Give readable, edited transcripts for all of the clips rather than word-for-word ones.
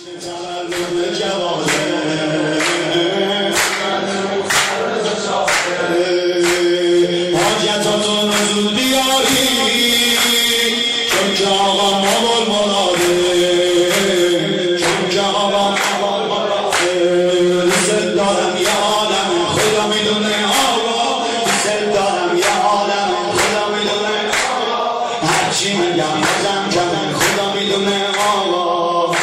حاجتاتون زود بیاری چون که آقا مال مراده چون که آقا مال مراده دوست دارم یه عالم خدا میدونه آقا دوست دارم یه عالم خدا میدونه هرچی میگم بازم کمه خدا میدونه آقا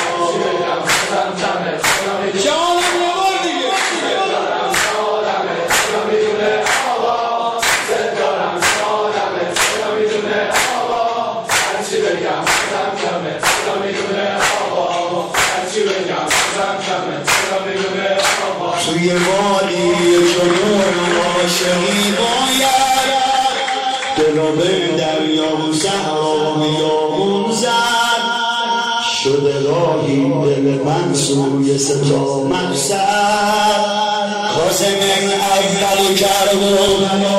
توی وادی جنون عاشقی باید دلو به دریا و صحرا بیابون زد شده راهی دل من سوی ستا مقصد قاسم اول کرد و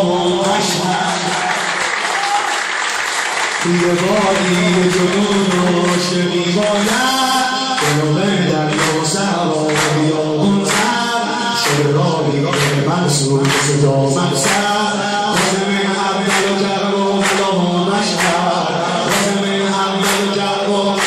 توی وادی جنون عاشقی باید دلو به دریا و صحرا بیابون زد شده راهی دل من سوی ستا مقصد قاسم اول کرد و مشهد قاسم اول کرد و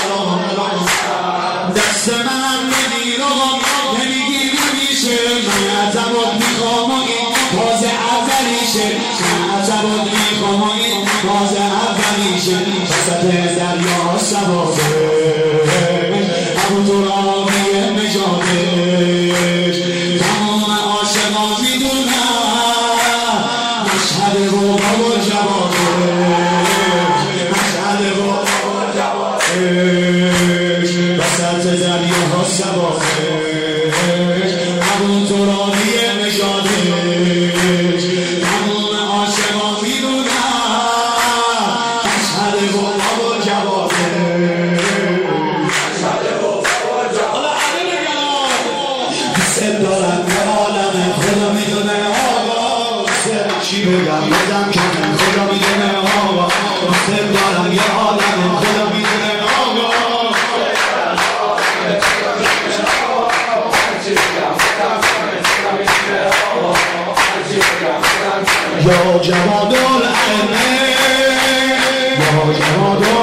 دست من بگیر آقا نمیگیر نمیشه من عذبات میخوام و این باز اولیشه من عذبات میخوام و این باز اولیشه وسط دریا سوابه همون تو راهی نجاتش تمام عاشقان میدونم مشهد و بابا جوابه مشهد و بابا جوابش وسط دریا ها سوابش همون تو راهی نجاتش تمام عاشقان میدونم مشهد و بابا جوابش دارم یه عالم خدا میدونه آقا چی بگم بدم کمه خدا میدونه آقا دارم یه عالم خدا میدونه آقا یا جواد العلمه یا جواد